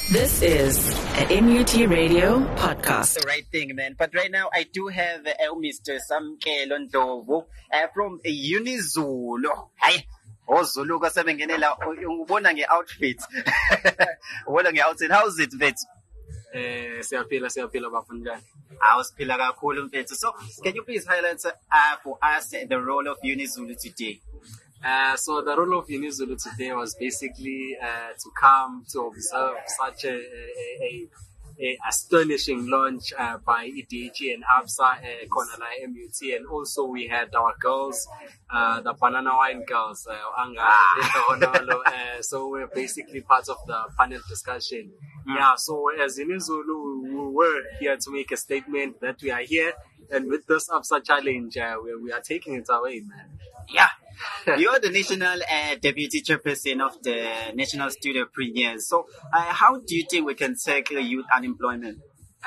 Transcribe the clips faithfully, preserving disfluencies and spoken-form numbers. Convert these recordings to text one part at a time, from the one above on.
This is an M U T Radio podcast. The right thing, man. But right now, I do have uh, Mister Samkelo Ndlovu uh, from UniZulu. Hi. OZulu ka sebengenela ubona nge-outfit. Ubona nge-outfit. How's it, mfethu? Eh siyaphila siyaphila bafundani. I was phila kakhulu mfethu. So, can you please highlight uh, for us the role of UniZulu today? Uh, so the role of UniZulu today was basically uh, to come to observe such a, a, a, a astonishing launch uh, by E D H E and ABSA, uh, Konala M U T, and also we had our girls, uh, the Banana Wine girls, uh, Anga, uh, so we're basically part of the panel discussion. Mm. Yeah, so as UniZulu, we were here to make a statement that we are here, and with this ABSA challenge, uh, we, we are taking it away, man. Yeah. You're the national uh, deputy chairperson of the National Student Premiers. So, uh, how do you think we can tackle youth unemployment?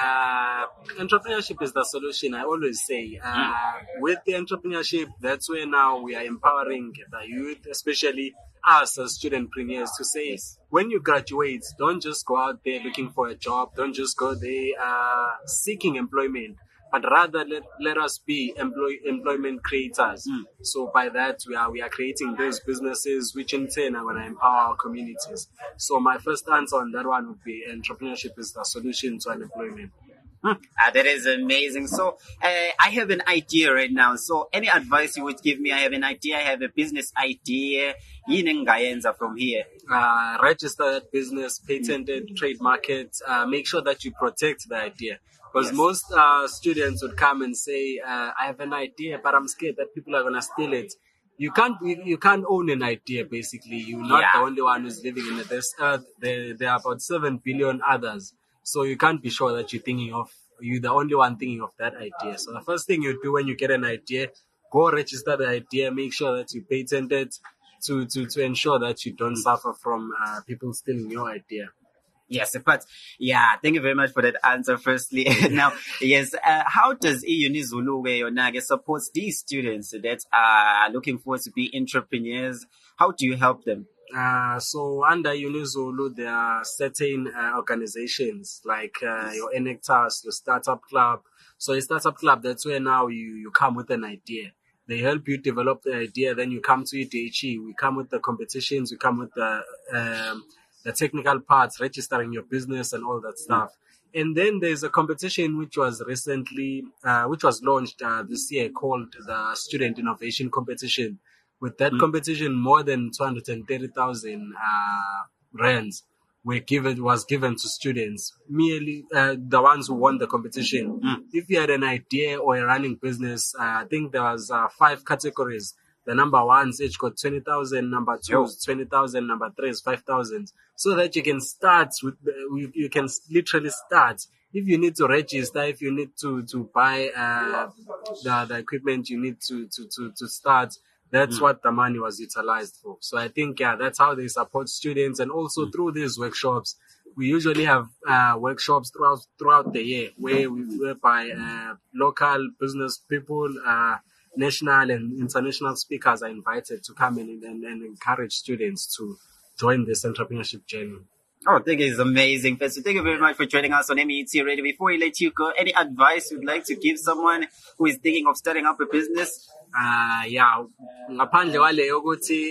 Uh, entrepreneurship is the solution, I always say. Uh, mm. With the entrepreneurship, that's where now we are empowering the youth, especially us as student premiers, to say, yes, when you graduate, don't just go out there looking for a job. Don't just go there uh, seeking employment, but rather let, let us be employ, employment creators. Mm. So by that, we are we are creating those businesses, which in turn are going to empower our communities. So my first answer on that one would be entrepreneurship is the solution to unemployment. Hmm. Ah, that is amazing. So uh, I have an idea right now. So any advice you would give me? I have an idea. I have a business idea. Yinengayenza from here. Uh, register that business, patent it, trademark it. Uh, make sure that you protect the idea. Because yes, most uh, students would come and say, uh, I have an idea, but I'm scared that people are going to steal it. You can't you, you can't own an idea, basically. You're not yeah. the only one who's living in this earth. There, there are about seven billion others. So you can't be sure that you're thinking of, you're the only one thinking of that idea. So the first thing you do when you get an idea, go register the idea, make sure that you patent it to, to, to ensure that you don't suffer from uh, people stealing your idea. Yes, but yeah, thank you very much for that answer. Firstly, now, yes, uh, how does UniZulu Weyonage support these students that are looking forward to be entrepreneurs? How do you help them? Uh, so under UniZulu, there are certain uh, organizations like uh, your Enectas, your Startup Club. So a Startup Club, that's where now you, you come with an idea. They help you develop the idea, then you come to E D H E. We come with the competitions, we come with the um, the technical parts, registering your business and all that stuff. Mm. And then there's a competition which was recently, uh, which was launched uh, this year called the Student Innovation Competition. With that mm. competition, more than two hundred thirty thousand uh, rands were given, was given to students, merely uh, the ones who won the competition. Mm. If you had an idea or a running business, uh, I think there was uh, five categories. The number one's each got twenty thousand, number two is twenty thousand, number three is five thousand. So that you can start with, uh, you can literally start. If you need to register, if you need to, to buy uh, the, the equipment you need to, to, to, to start, that's mm. what the money was utilized for. So I think, yeah, that's how they support students. And also mm. through these workshops, we usually have uh, workshops throughout throughout the year where we whereby uh, local business people, uh, national and international speakers are invited to come in and, and encourage students to join this entrepreneurship journey. Oh, I think it's amazing. So thank you very much for joining us on M U T Radio. Before we let you go, any advice you'd like to give someone who is thinking of starting up a business? Uh, yeah, ngaphandle kwaleyo ukuthi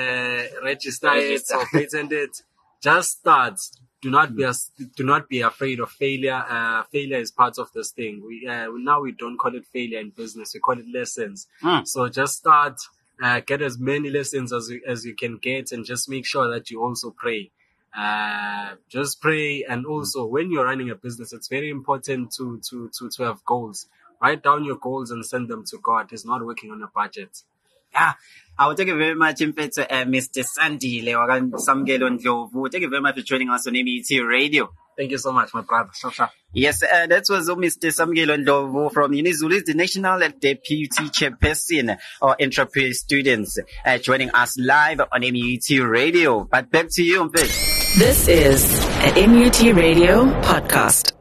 uh, register it or patent it, just start. Do not be do not be afraid of failure. Uh, failure is part of this thing. We uh, now we don't call it failure in business. We call it lessons. Mm. So just start, uh, get as many lessons as you, as you can get, and just make sure that you also pray. Uh, just pray, and also when you're running a business, it's very important to to to to have goals. Write down your goals and send them to God. It's not working on a budget. Yeah, I will thank you very much, uh, Mister Sandy Samkelo Ndlovu. Thank you very much for joining us on M U T Radio. Thank you so much, my brother. Yes, uh, that was uh, Mister Samkelo Ndlovu from UniZulu, the National Deputy Chairperson or Entrepreneur Students, uh, joining us live on M U T Radio. But back to you, Mpethu. This is an M U T Radio podcast.